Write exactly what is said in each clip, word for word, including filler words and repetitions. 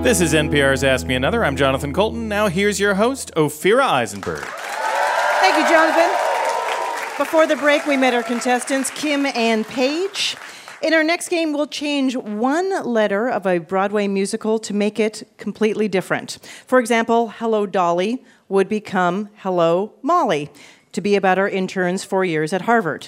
This is N P R's Ask Me Another. I'm Jonathan Colton. Now here's your host, Ophira Eisenberg. Thank you, Jonathan. Before the break, we met our contestants, Kim and Paige. In our next game, we'll change one letter of a Broadway musical to make it completely different. For example, Hello, Dolly would become Hello, Molly, to be about our intern's four years at Harvard.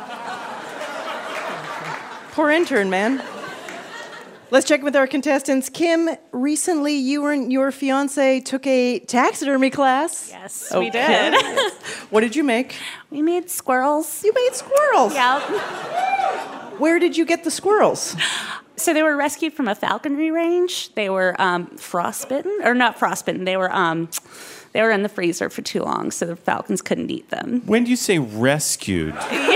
Poor intern, man. Let's check with our contestants. Kim, recently you and your fiancé took a taxidermy class. Yes, okay. we did. What did you make? We made squirrels. You made squirrels? Yep. Where did you get the squirrels? So they were rescued from a falconry range. They were um, frostbitten, or not frostbitten. They were um, they were in the freezer for too long, so the falcons couldn't eat them. When do you say rescued?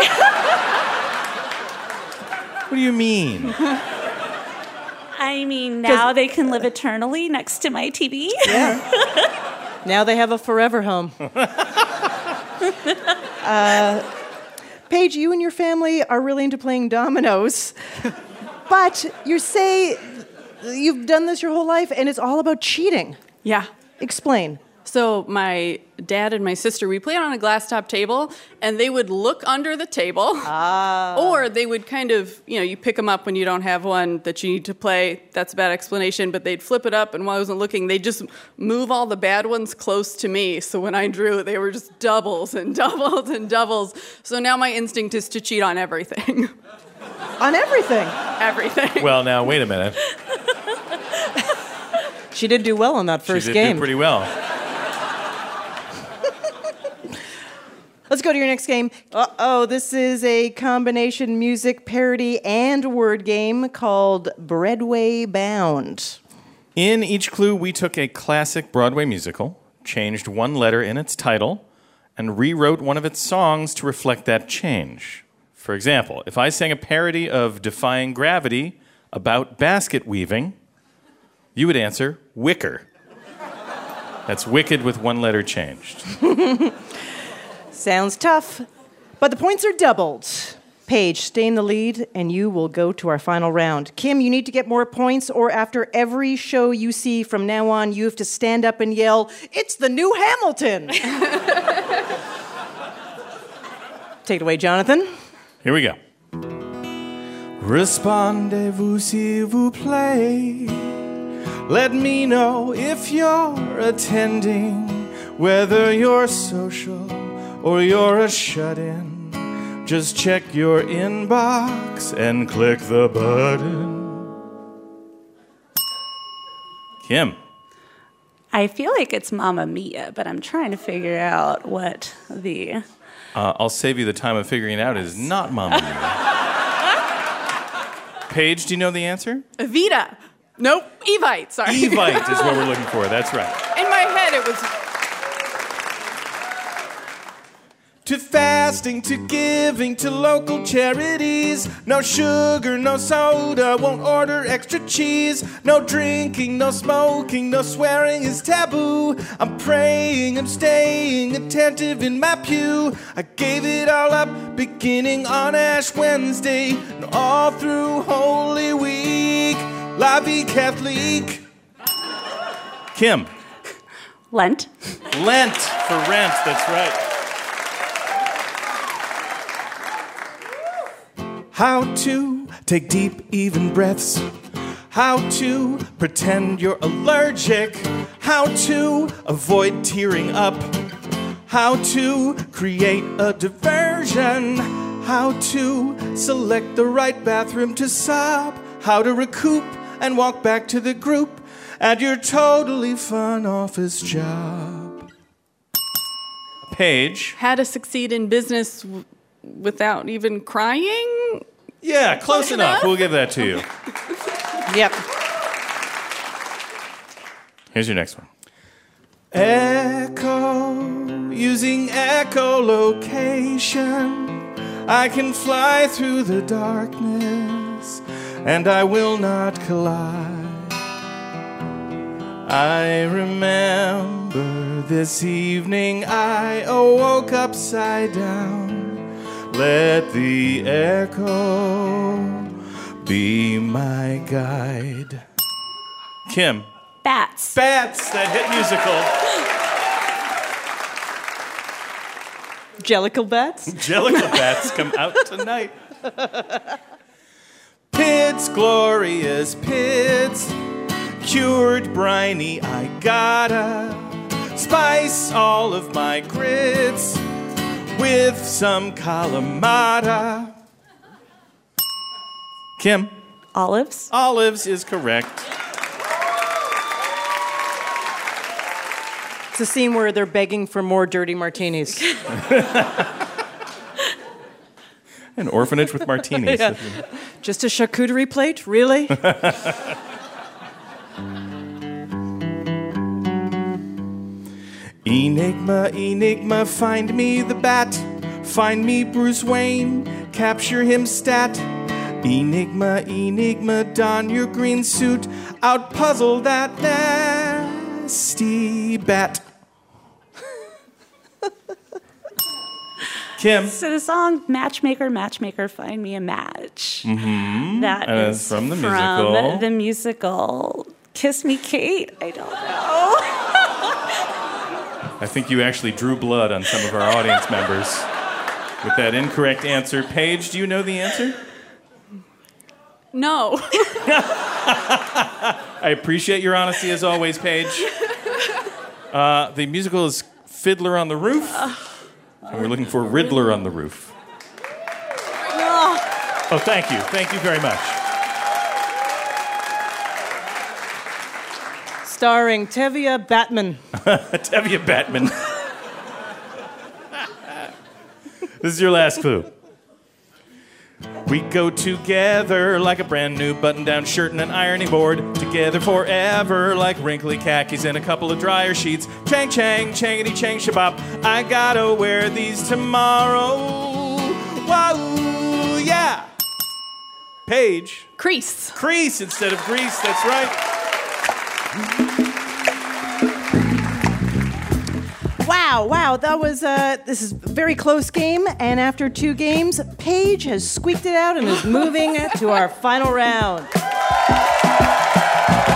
What do you mean? I mean, now they can live eternally next to my T V. Yeah. Now they have a forever home. uh, Paige, you and your family are really into playing dominoes, but you say you've done this your whole life, and it's all about cheating. Yeah. Explain. So my dad and my sister, we played on a glass top table, and they would look under the table, ah. or they would kind of, you know, you pick them up when you don't have one that you need to play. That's a bad explanation, but they'd flip it up, and while I wasn't looking, they'd just move all the bad ones close to me. So when I drew, they were just doubles and doubles and doubles. So now my instinct is to cheat on everything. On everything? Everything. Well, now, wait a minute. She did do well on that first she did game. do pretty well. Let's go to your next game. Uh-oh, this is a combination music, parody, and word game called Breadway Bound. In each clue, we took a classic Broadway musical, changed one letter in its title, and rewrote one of its songs to reflect that change. For example, if I sang a parody of Defying Gravity about basket weaving, you would answer Wicker. That's wicked with one letter changed. Sounds tough, but the points are doubled. Paige, stay in the lead, and you will go to our final round. Kim, you need to get more points, or after every show you see from now on, you have to stand up and yell, "It's the new Hamilton!" Take it away, Jonathan. Here we go. Respondez-vous s'il vous plaît. Let me know if you're attending, whether you're social or you're a shut-in. Just check your inbox and click the button. Kim. I feel like it's Mamma Mia, but I'm trying to figure out what the... Uh, I'll save you the time of figuring it out. It is not Mamma Mia. Paige, do you know the answer? Evita. Nope. Evite, sorry. Evite is what we're looking for. That's right. In my head, it was... To fasting, to giving, to local charities. No sugar, no soda, won't order extra cheese. No drinking, no smoking, no swearing is taboo. I'm praying, I'm staying attentive in my pew. I gave it all up beginning on Ash Wednesday and all through Holy Week. La vie Catholique. Kim. Lent. Lent for rent, that's right. How to take deep, even breaths. How to pretend you're allergic. How to avoid tearing up. How to create a diversion. How to select the right bathroom to sob. How to recoup and walk back to the group at your totally fun office job. Paige. How to succeed in business w- without even crying? Yeah, close enough. We'll give that to you. Yep. Here's your next one. Echo, using echolocation, I can fly through the darkness, and I will not collide. I remember this evening I awoke upside down. Let the echo be my guide. Kim. Bats. Bats, that hit musical. Jellicle bats? Jellicle bats come out tonight. Pits, glorious pits, cured briny, I gotta spice all of my grits with some Kalamata. Kim? Olives. Olives is correct. It's a scene where they're begging for more dirty martinis. An orphanage with martinis. Yeah. Just a charcuterie plate? Really? Enigma, enigma, find me the bat. Find me Bruce Wayne, capture him stat. Enigma, enigma, don your green suit. Outpuzzle that nasty bat. Kim. So the song Matchmaker, Matchmaker, Find Me a Match. Mm-hmm. That uh, is from the from musical. the musical Kiss Me Kate. I don't know. I think you actually drew blood on some of our audience members with that incorrect answer. Paige, do you know the answer? No. I appreciate your honesty as always, Paige. Uh, the musical is Fiddler on the Roof, and we're looking for Riddler on the Roof. Oh, thank you. Thank you very much. Starring Tevye Batman. Tevye Batman. This is your last clue. We go together like a brand new button-down shirt and an ironing board. Together forever like wrinkly khakis and a couple of dryer sheets. Chang chang, changity chang shabop. I gotta wear these tomorrow. Whoa, yeah. Paige. Crease. Crease instead of grease, that's right. Wow, wow, that was, uh, this is a very close game, and after two games, Paige has squeaked it out and is moving to our final round.